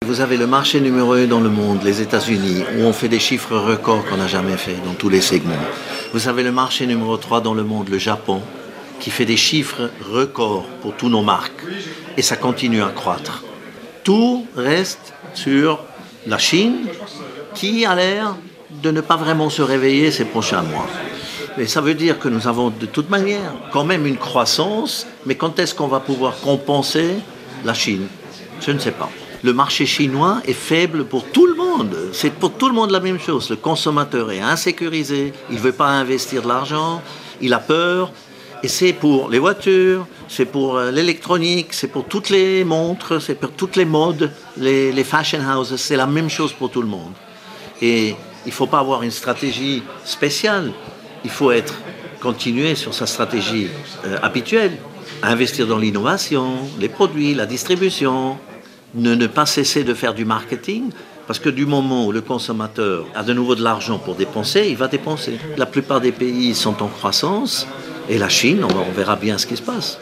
Vous avez le marché numéro 1 dans le monde, les États-Unis, où on fait des chiffres records qu'on n'a jamais fait dans tous les segments. Vous avez le marché numéro 3 dans le monde, le Japon, qui fait des chiffres records pour tous nos marques. Et ça continue à croître. Tout reste sur la Chine, qui a l'air de ne pas vraiment se réveiller ces prochains mois. Mais ça veut dire que nous avons de toute manière quand même une croissance, mais quand est-ce qu'on va pouvoir compenser la Chine? Je ne sais pas. Le marché chinois est faible pour tout le monde. C'est pour tout le monde la même chose. Le consommateur est insécurisé, il ne veut pas investir de l'argent, il a peur. Et c'est pour les voitures, c'est pour l'électronique, c'est pour toutes les montres, c'est pour toutes les modes, les fashion houses, c'est la même chose pour tout le monde. Et il ne faut pas avoir une stratégie spéciale. Il faut continuer sur sa stratégie habituelle. Investir dans l'innovation, les produits, la distribution. Ne pas cesser de faire du marketing, parce que du moment où le consommateur a de nouveau de l'argent pour dépenser, il va dépenser. La plupart des pays sont en croissance, et la Chine, on verra bien ce qui se passe.